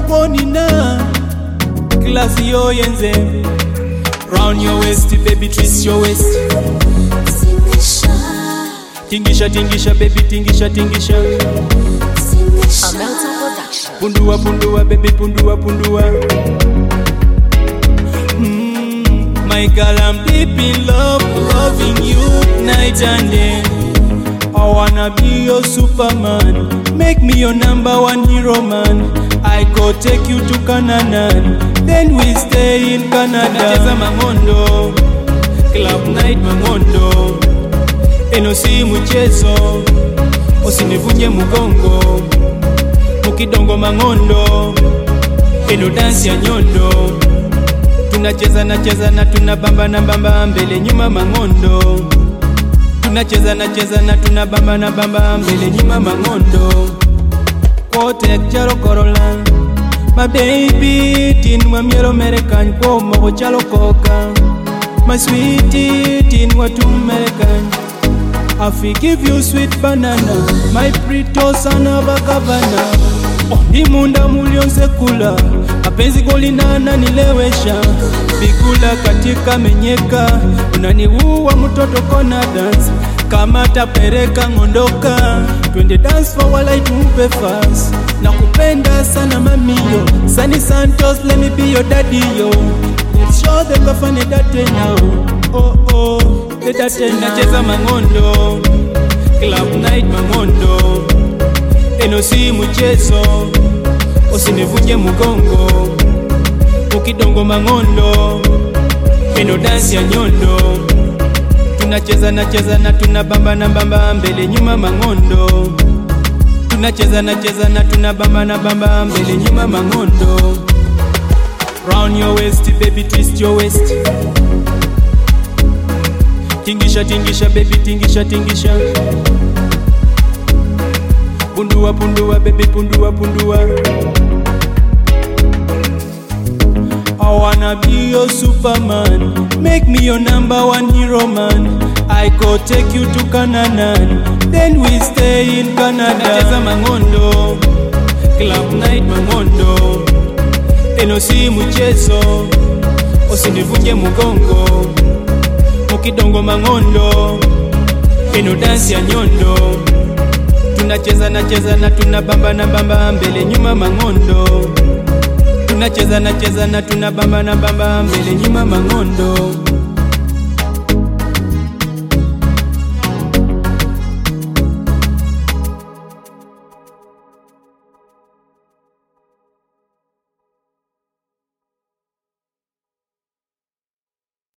kuonina klasi yo yenze. Round your waist baby, twist your waist. Tingisha tingisha baby, tingisha tingisha. Pundua pundua baby, pundua pundua. My girl, I'm deep in love, loving you night and day. I wanna be your Superman, make me your #1 hero man. I go take you to Canada, then we stay in Canada. Nacheza mangondo, club night mangondo. Eno si mchezo, usinivunje mgongo. Mukidongo mangondo, eno dance ya nyondo. Tunacheza nacheza na tunabamba na bamba mbele nyuma mangondo. Tunacheza nacheza na tunabamba na bamba mbele nyuma mangondo. Kote chalo Corolla, my baby tin wa miero American kwa mo chalo Coca. My sweetie tin wa tu American. I give you sweet banana, my pretty sana bakavana. Imunda mulion sekula, mapenzi kolinana nilewesha. Bigula katika menyeka, unaniua mtoto kona dance. Kama tapereka ngondoka, twende dance for while I tupe fast. Nakupenda sana mamiyo, Sunny Santos let me be your daddy yo. Let's show them kafane date now. Oh oh, the date now. Nacheza mangondo, club night mangondo. Eno si mchezo, usinivunje mgongo. Ukidongo mangondo, eno dance ya nyondo. Tunacheza nacheza na tunabamba na bamba mbele nyuma mangondo. Tunacheza nacheza na tunabamba na bamba mbele nyuma mangondo. Round your waist baby, twist your waist. Tingisha tingisha baby, tingisha tingisha. Pundua pundua baby, pundua pundua. I wanna be your Superman, make me your #1 hero man. I go take you to Canada, then we stay in Canada. Nacheza mangondo, club night mangondo. Eno si mchezo, usinivunje mgongo. Mukidongo mangondo, eno dance ya nyondo. Tunacheza nacheza na tunabamba na bamba mbele nyuma mangondo. Tunacheza nacheza na tunabamba na bamba mbele nyuma mangondo.